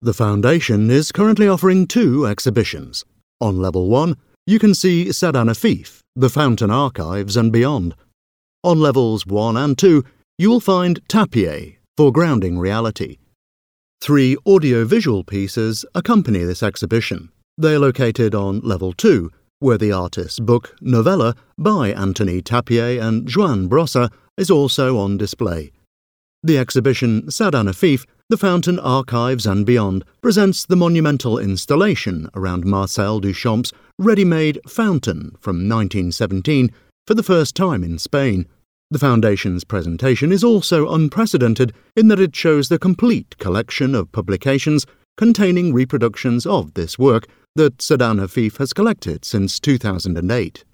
The Foundation is currently offering 2 exhibitions. On Level 1, you can see Sadan Afif, the Fountain Archives and Beyond. On Levels 1 and 2, you will find Tapier, Foregrounding Reality. 3 audio-visual pieces accompany this exhibition. They are located on Level 2, where the artist's book, Novella, by Anthony Tapier and Joan Brossa, is also on display. The exhibition Sadan Afif, The Fountain Archives and Beyond presents the monumental installation around Marcel Duchamp's ready-made Fountain from 1917 for the first time in Spain. The Foundation's presentation is also unprecedented in that it shows the complete collection of publications containing reproductions of this work that Sadan Afif has collected since 2008.